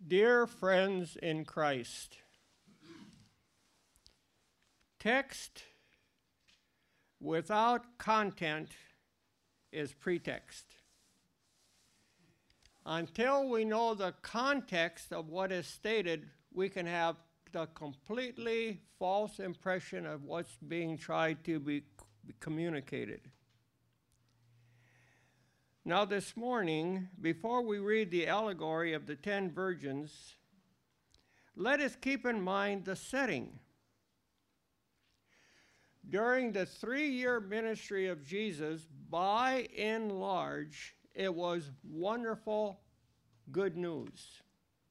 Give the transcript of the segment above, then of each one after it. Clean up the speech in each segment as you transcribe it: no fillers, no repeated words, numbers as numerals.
Dear friends in Christ, text without content is pretext. Until we know the context of what is stated, we can have the completely false impression of what's being tried to be communicated. Now this morning, before we read the allegory of the 10 virgins, let us keep in mind the setting. During the 3-year ministry of Jesus, by and large, it was wonderful good news.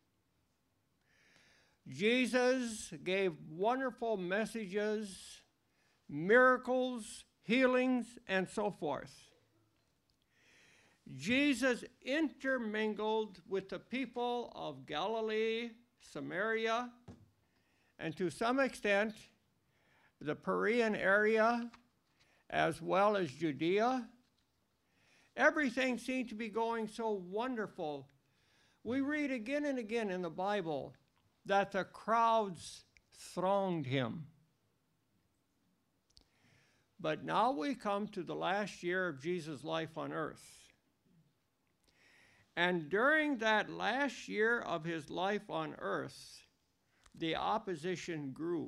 Jesus gave wonderful messages, miracles, healings, and so forth. Jesus intermingled with the people of Galilee, Samaria, and to some extent, the Perean area, as well as Judea. Everything seemed to be going so wonderful. We read again and again in the Bible that the crowds thronged him. But now we come to the last year of Jesus' life on earth. And during that last year of his life on earth, the opposition grew.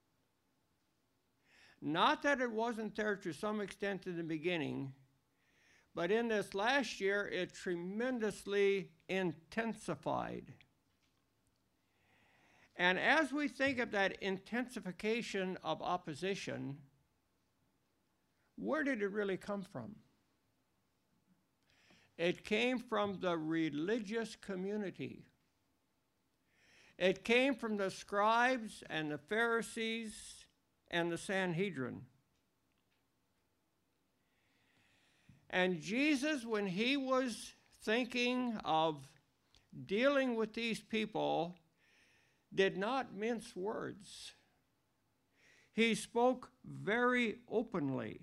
Not that it wasn't there to some extent in the beginning, but in this last year, it tremendously intensified. And as we think of that intensification of opposition, where did it really come from? It came from the religious community. It came from the scribes and the Pharisees and the Sanhedrin. And Jesus, when he was thinking of dealing with these people, did not mince words. He spoke very openly.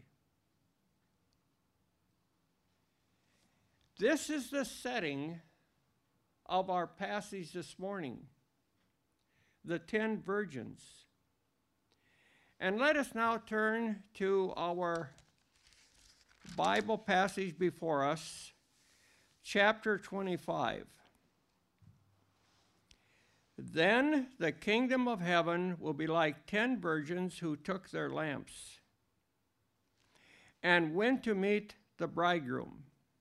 This is the setting of our passage this morning, the 10 virgins. And let us now turn to our Bible passage before us, chapter 25. Then the kingdom of heaven will be like 10 virgins who took their lamps and went to meet the bridegroom.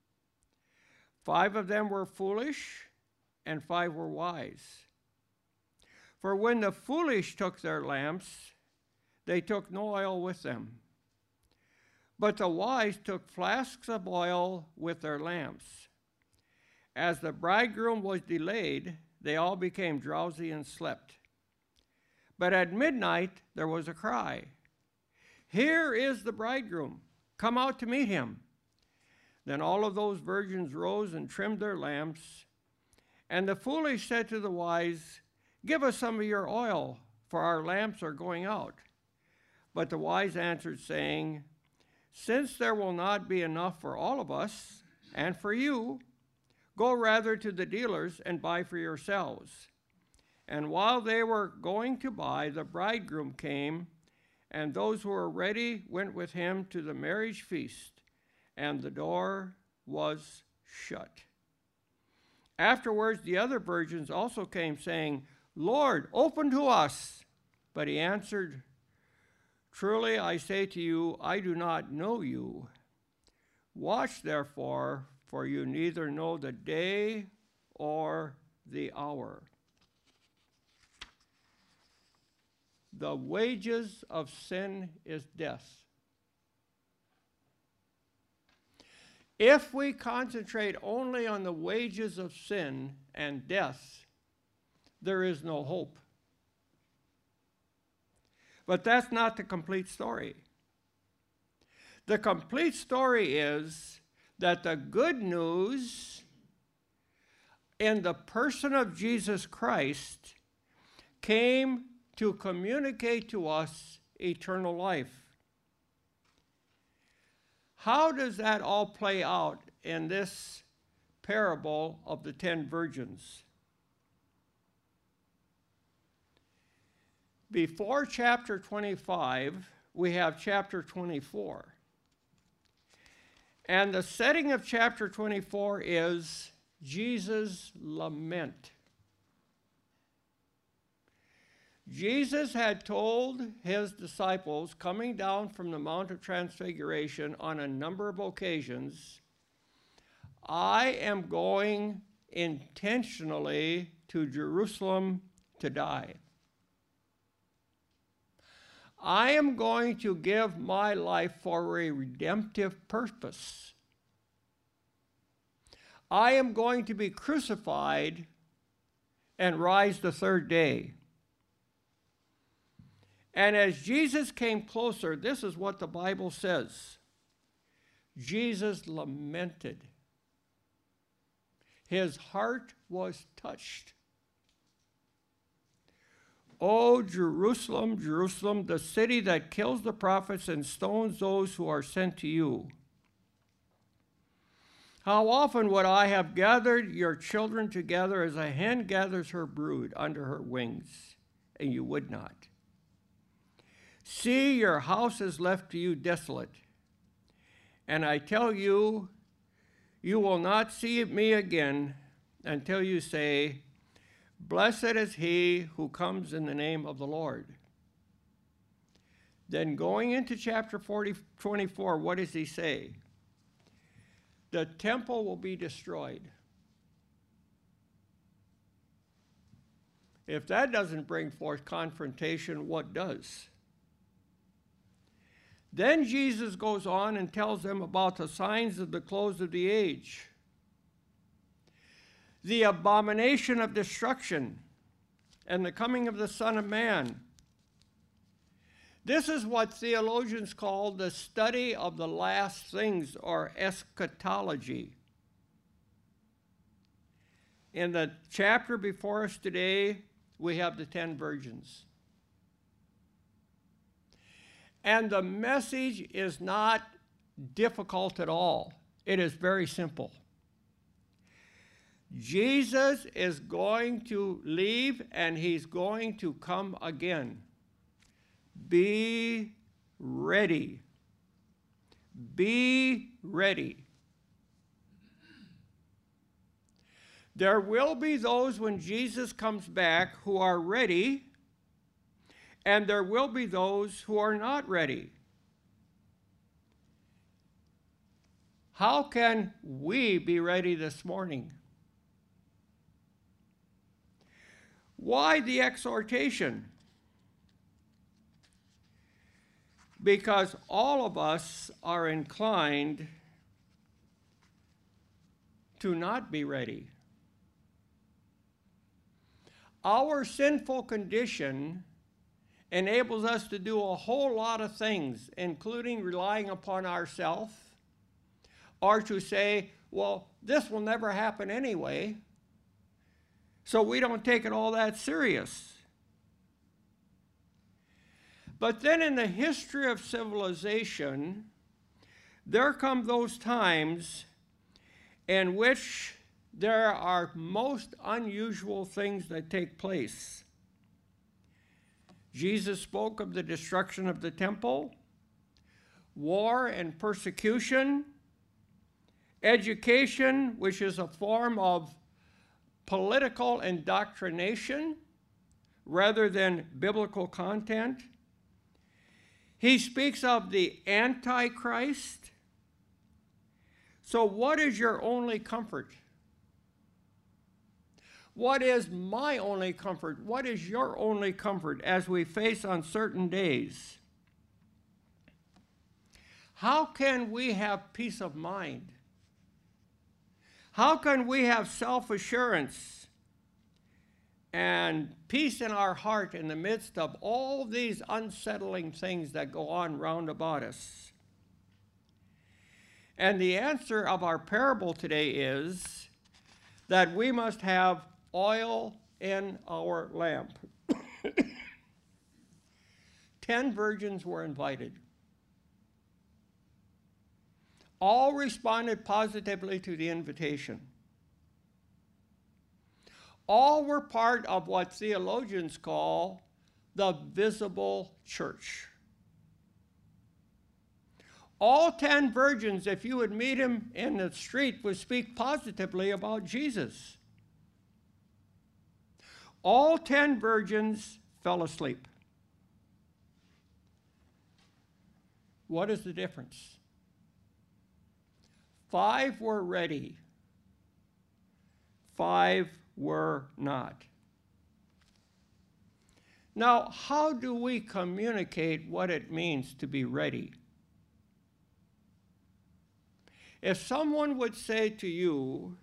5 of them were foolish, and 5 were wise. For when the foolish took their lamps, they took no oil with them. But the wise took flasks of oil with their lamps. As the bridegroom was delayed, they all became drowsy and slept. But at midnight there was a cry, "Here is the bridegroom, come out to meet him." Then all of those virgins rose and trimmed their lamps. And the foolish said to the wise, "Give us some of your oil, for our lamps are going out." But the wise answered, saying, "Since there will not be enough for all of us and for you, go rather to the dealers and buy for yourselves." And while they were going to buy, the bridegroom came, and those who were ready went with him to the marriage feast, and the door was shut. Afterwards, the other virgins also came, saying, "Lord, open to us." But he answered, "Truly I say to you, I do not know you. Watch therefore, for you neither know the day or the hour." The wages of sin is death. If we concentrate only on the wages of sin and death, there is no hope. But that's not the complete story. The complete story is that the good news in the person of Jesus Christ came to communicate to us eternal life. How does that all play out in this parable of the 10 virgins? Before chapter 25, we have chapter 24. And the setting of chapter 24 is Jesus' lament. Jesus had told his disciples, coming down from the Mount of Transfiguration on a number of occasions, I am going intentionally to Jerusalem to die. I am going to give my life for a redemptive purpose. I am going to be crucified and rise the third day. And as Jesus came closer, this is what the Bible says. Jesus lamented. His heart was touched. O Jerusalem, Jerusalem, the city that kills the prophets and stones those who are sent to you. How often would I have gathered your children together as a hen gathers her brood under her wings, and you would not. See, your house is left to you desolate. And I tell you, you will not see me again until you say, blessed is he who comes in the name of the Lord. Then going into chapter 24, what does he say? The temple will be destroyed. If that doesn't bring forth confrontation, what does? Then Jesus goes on and tells them about the signs of the close of the age. The abomination of destruction and the coming of the Son of Man. This is what theologians call the study of the last things, or eschatology. In the chapter before us today, we have the 10 virgins. And the message is not difficult at all. It is very simple. Jesus is going to leave and he's going to come again. Be ready. Be ready. There will be those when Jesus comes back who are ready, and there will be those who are not ready. How can we be ready this morning? Why the exhortation? Because all of us are inclined to not be ready. Our sinful condition enables us to do a whole lot of things, including relying upon ourselves, or to say, well, this will never happen anyway, so we don't take it all that serious. But then in the history of civilization, there come those times in which there are most unusual things that take place. Jesus spoke of the destruction of the temple, war and persecution, education, which is a form of political indoctrination rather than biblical content. He speaks of the Antichrist. So what is your only comfort? What is my only comfort? What is your only comfort as we face uncertain days? How can we have peace of mind? How can we have self-assurance and peace in our heart in the midst of all these unsettling things that go on round about us? And the answer of our parable today is that we must have oil in our lamp. 10 virgins were invited. All responded positively to the invitation. All were part of what theologians call the visible church. All 10 virgins, if you would meet him in the street, would speak positively about Jesus. All 10 virgins fell asleep. What is the difference? 5 were ready. 5 were not. Now, how do we communicate what it means to be ready? If someone would say to you,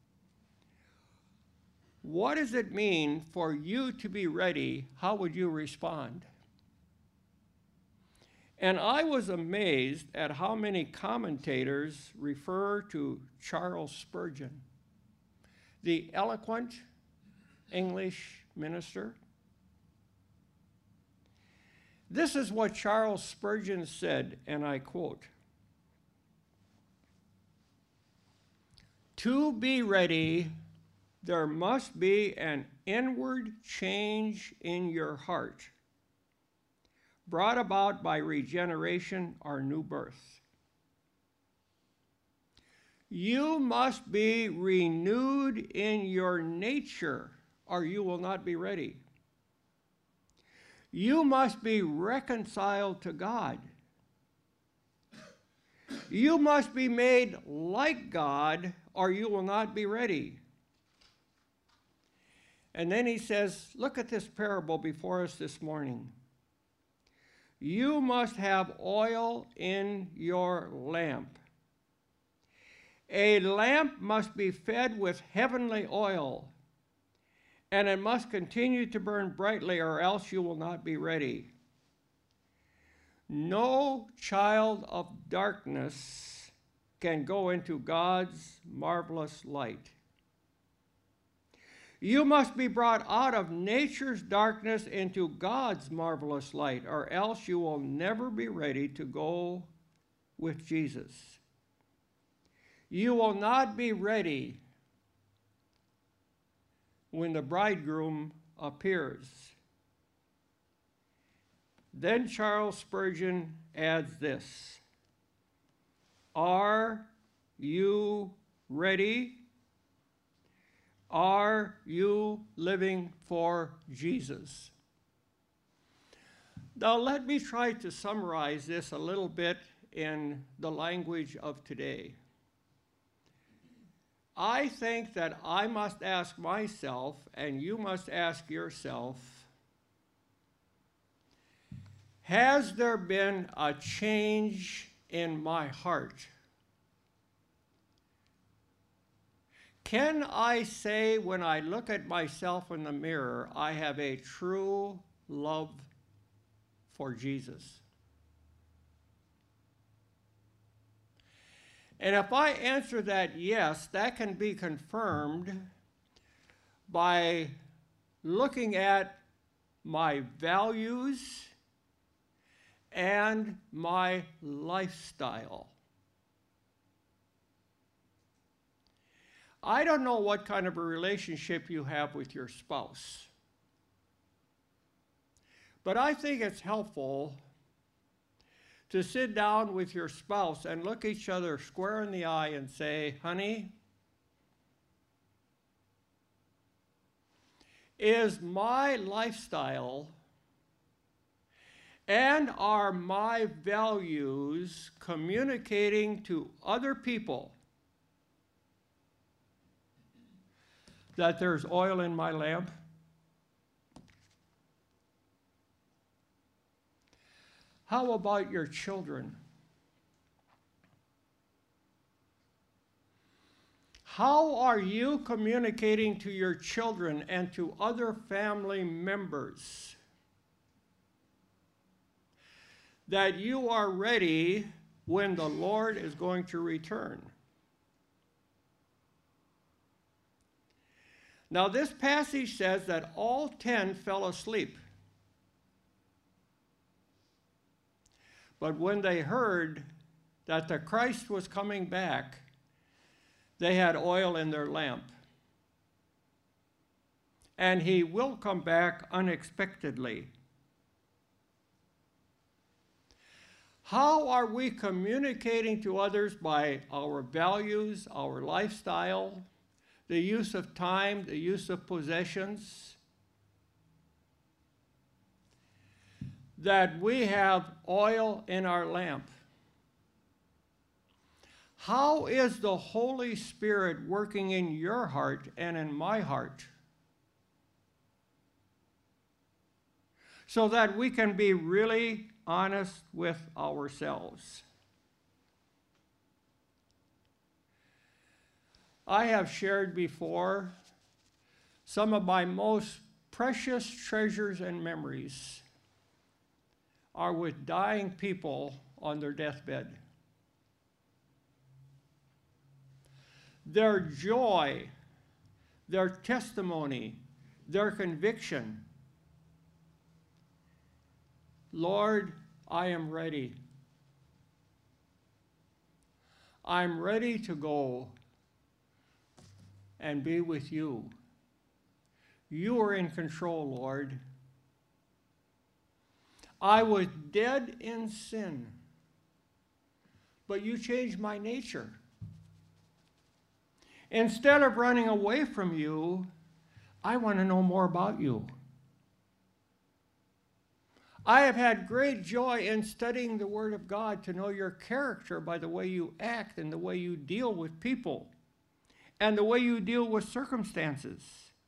what does it mean for you to be ready? How would you respond? And I was amazed at how many commentators refer to Charles Spurgeon, the eloquent English minister. This is what Charles Spurgeon said, and I quote, "To be ready, there must be an inward change in your heart, brought about by regeneration or new birth. You must be renewed in your nature, or you will not be ready. You must be reconciled to God. You must be made like God, or you will not be ready." And then he says, look at this parable before us this morning. You must have oil in your lamp. A lamp must be fed with heavenly oil, and it must continue to burn brightly, or else you will not be ready. No child of darkness can go into God's marvelous light. You must be brought out of nature's darkness into God's marvelous light, or else you will never be ready to go with Jesus. You will not be ready when the bridegroom appears. Then Charles Spurgeon adds this: are you ready? Are you living for Jesus? Now let me try to summarize this a little bit in the language of today. I think that I must ask myself, and you must ask yourself, has there been a change in my heart? Can I say when I look at myself in the mirror, I have a true love for Jesus? And if I answer that yes, that can be confirmed by looking at my values and my lifestyle. I don't know what kind of a relationship you have with your spouse, but I think it's helpful to sit down with your spouse and look each other square in the eye and say, honey, is my lifestyle and are my values communicating to other people that there's oil in my lamp? How about your children? How are you communicating to your children and to other family members that you are ready when the Lord is going to return? Now, this passage says that all 10 fell asleep. But when they heard that the Christ was coming back, they had oil in their lamp. And he will come back unexpectedly. How are we communicating to others by our values, our lifestyle, the use of time, the use of possessions? That we have oil in our lamp. How is the Holy Spirit working in your heart and in my heart? So that we can be really honest with ourselves. I have shared before some of my most precious treasures and memories are with dying people on their deathbed. Their joy, their testimony, their conviction. Lord, I am ready. I'm ready to go and be with you. You are in control, Lord. I was dead in sin, but you changed my nature. Instead of running away from you, I want to know more about you. I have had great joy in studying the Word of God to know your character by the way you act and the way you deal with people and the way you deal with circumstances.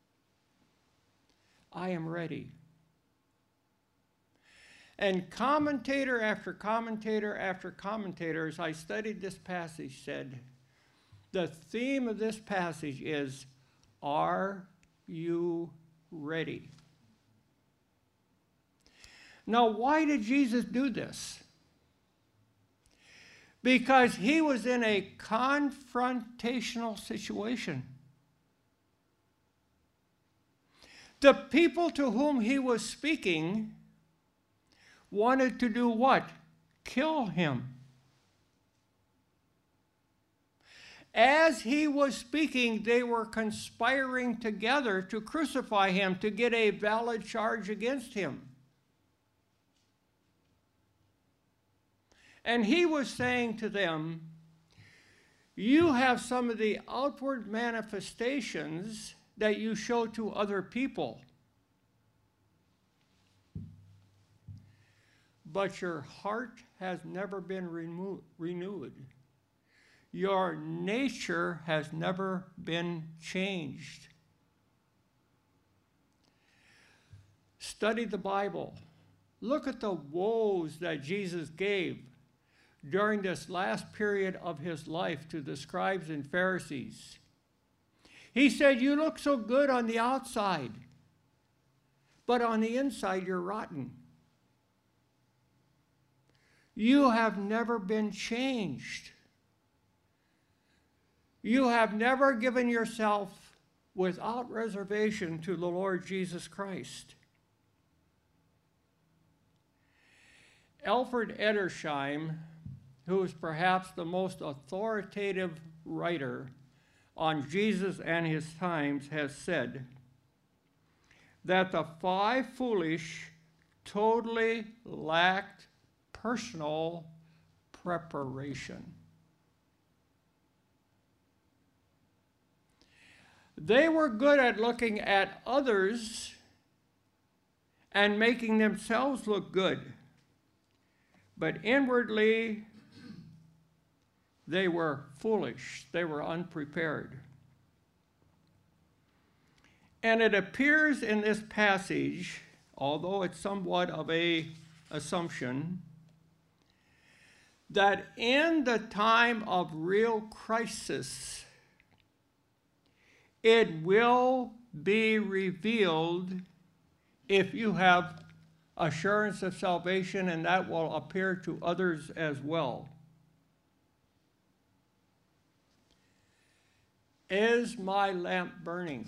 I am ready. And commentator after commentator after commentator, as I studied this passage, said, the theme of this passage is, are you ready? Now, why did Jesus do this? Because he was in a confrontational situation. The people to whom he was speaking wanted to do what? Kill him. As he was speaking, they were conspiring together to crucify him, to get a valid charge against him. And he was saying to them, you have some of the outward manifestations that you show to other people, but your heart has never been renewed. Your nature has never been changed. Study the Bible. Look at the woes that Jesus gave during this last period of his life to the scribes and Pharisees. He said, you look so good on the outside, but on the inside you're rotten. You have never been changed. You have never given yourself without reservation to the Lord Jesus Christ. Alfred Edersheim, who is perhaps the most authoritative writer on Jesus and his times, has said that the five foolish totally lacked personal preparation. They were good at looking at others and making themselves look good, but inwardly they were foolish. They were unprepared. And it appears in this passage, although it's somewhat of an assumption, that in the time of real crisis, it will be revealed if you have assurance of salvation, and that will appear to others as well. Is my lamp burning?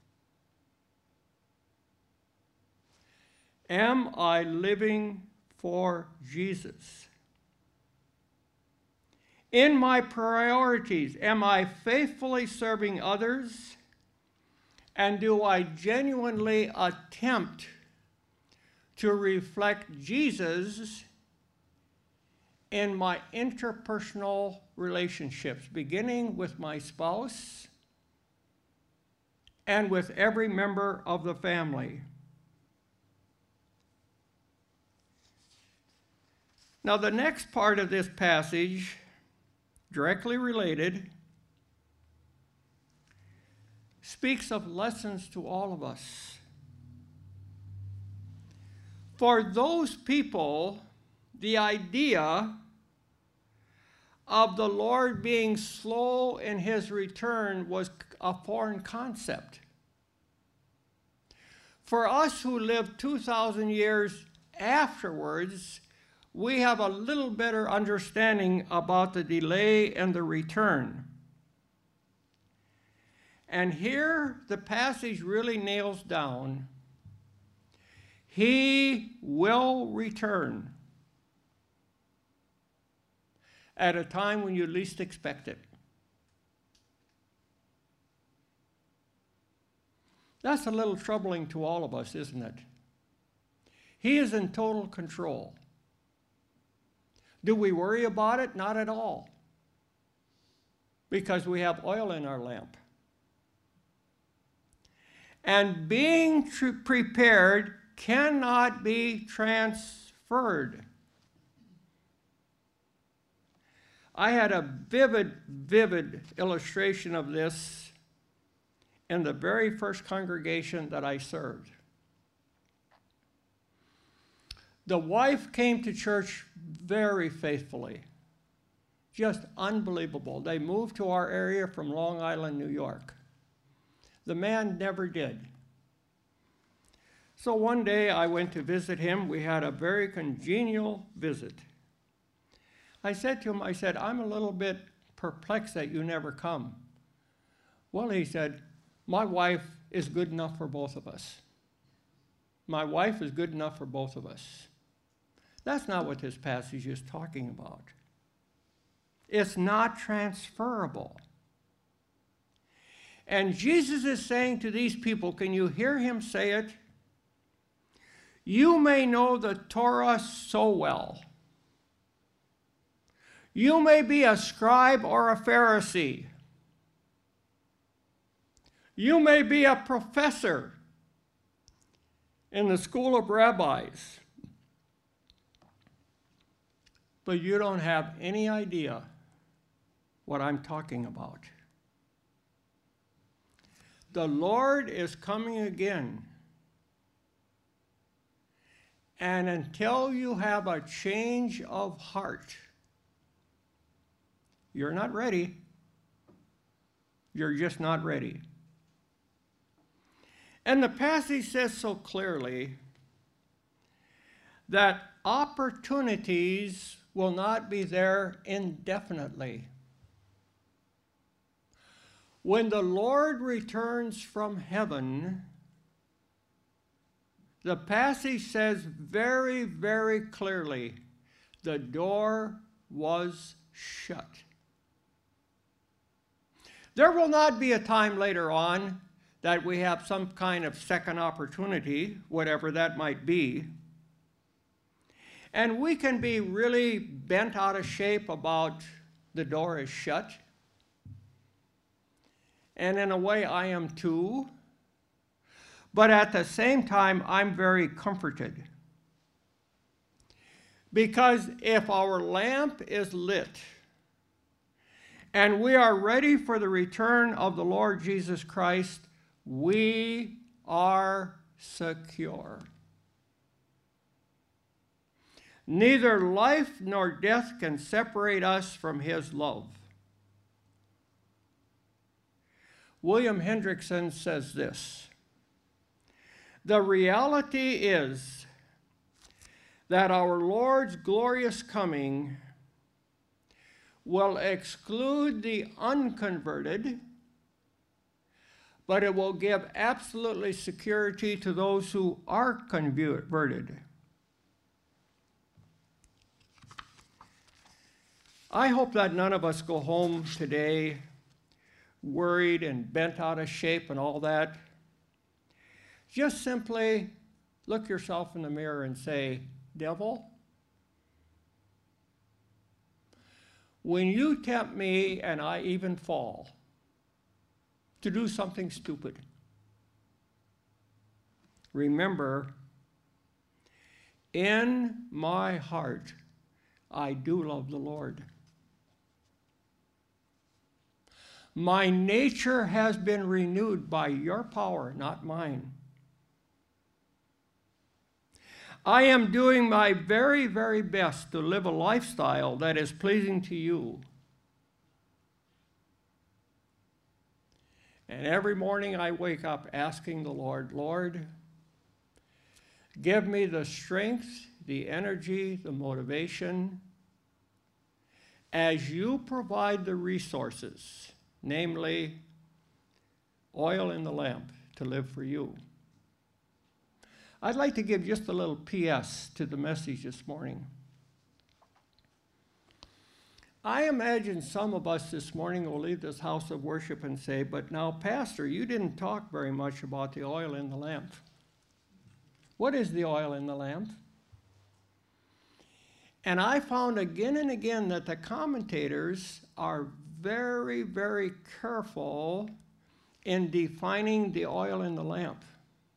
Am I living for Jesus? In my priorities, am I faithfully serving others? And do I genuinely attempt to reflect Jesus in my interpersonal relationships, beginning with my spouse and with every member of the family. Now, the next part of this passage, directly related, speaks of lessons to all of us. For those people, the idea of the Lord being slow in his return was a foreign concept. For us who lived 2,000 years afterwards, we have a little better understanding about the delay and the return. And here the passage really nails down, he will return at a time when you least expect it. That's a little troubling to all of us, isn't it? He is in total control. Do we worry about it? Not at all. Because we have oil in our lamp. And being prepared cannot be transferred. I had a vivid illustration of this in the very first congregation that I served. The wife came to church very faithfully. Just unbelievable. They moved to our area from Long Island, New York. The man never did. So one day I went to visit him. We had a very congenial visit. I said to him, I'm a little bit perplexed that you never come. Well, he said, my wife is good enough for both of us. My wife is good enough for both of us. That's not what this passage is talking about. It's not transferable. And Jesus is saying to these people, can you hear him say it? You may know the Torah so well. You may be a scribe or a Pharisee. You may be a professor in the school of rabbis. But you don't have any idea what I'm talking about. The Lord is coming again. And until you have a change of heart, you're not ready. You're just not ready. And the passage says so clearly that opportunities will not be there indefinitely. When the Lord returns from heaven, the passage says very, very clearly, the door was shut. There will not be a time later on that we have some kind of second opportunity, whatever that might be. And we can be really bent out of shape about the door is shut. And in a way, I am too. But at the same time, I'm very comforted. Because if our lamp is lit and we are ready for the return of the Lord Jesus Christ, we are secure. Neither life nor death can separate us from his love. William Hendrickson says this: the reality is that our Lord's glorious coming will exclude the unconverted, but it will give absolutely security to those who are converted. I hope that none of us go home today worried and bent out of shape and all that. Just simply look yourself in the mirror and say, devil, when you tempt me and I even fall to do something stupid, remember, in my heart, I do love the Lord. My nature has been renewed by your power, not mine. I am doing my very, very best to live a lifestyle that is pleasing to you. And every morning I wake up asking the Lord, Lord, give me the strength, the energy, the motivation, as you provide the resources, namely oil in the lamp, to live for you. I'd like to give just a little PS to the message this morning. I imagine some of us this morning will leave this house of worship and say, but now, Pastor, you didn't talk very much about the oil in the lamp. What is the oil in the lamp? And I found again and again that the commentators are very, very careful in defining the oil in the lamp.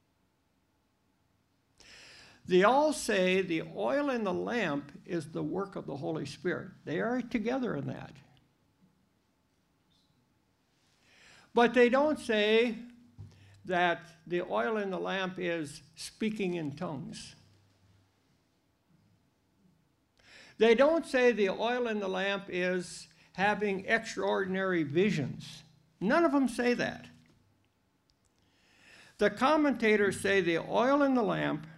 They all say the oil in the lamp is the work of the Holy Spirit. They are together in that. But they don't say that the oil in the lamp is speaking in tongues. They don't say the oil in the lamp is having extraordinary visions. None of them say that. The commentators say the oil in the lamp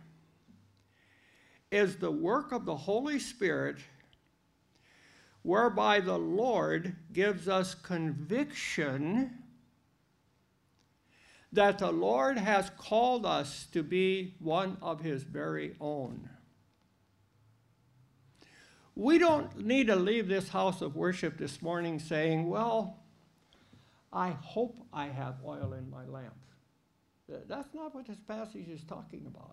is the work of the Holy Spirit, whereby the Lord gives us conviction that the Lord has called us to be one of his very own. We don't need to leave this house of worship this morning saying, well, I hope I have oil in my lamp. That's not what this passage is talking about.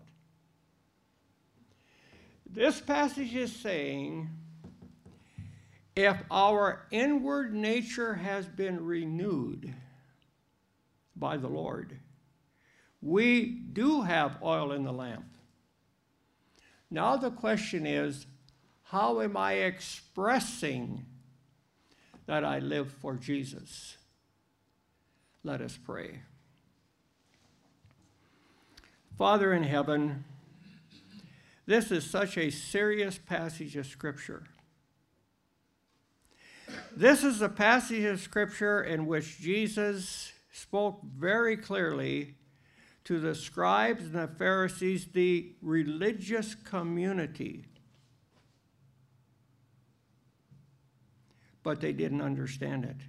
This passage is saying, if our inward nature has been renewed by the Lord, we do have oil in the lamp. Now the question is, how am I expressing that I live for Jesus? Let us pray. Father in heaven, this is such a serious passage of Scripture. This is a passage of Scripture in which Jesus spoke very clearly to the scribes and the Pharisees, the religious community. But they didn't understand it.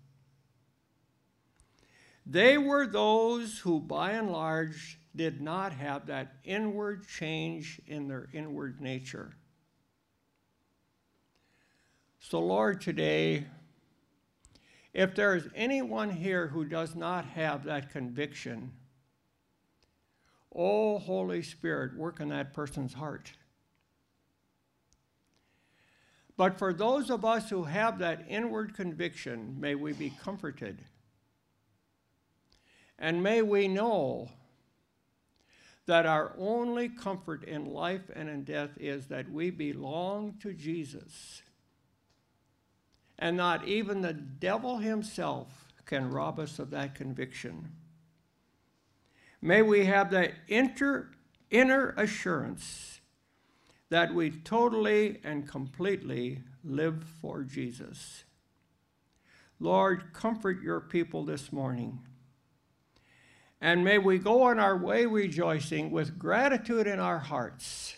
They were those who, by and large, did not have that inward change in their inward nature. So, Lord, today, if there is anyone here who does not have that conviction, oh, Holy Spirit, work in that person's heart. But for those of us who have that inward conviction, may we be comforted. And may we know that our only comfort in life and in death is that we belong to Jesus. And not even the devil himself can rob us of that conviction. May we have that inner assurance that we totally and completely live for Jesus. Lord, comfort your people this morning. And may we go on our way rejoicing with gratitude in our hearts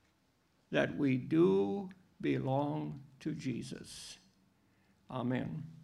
that we do belong to Jesus. Amen.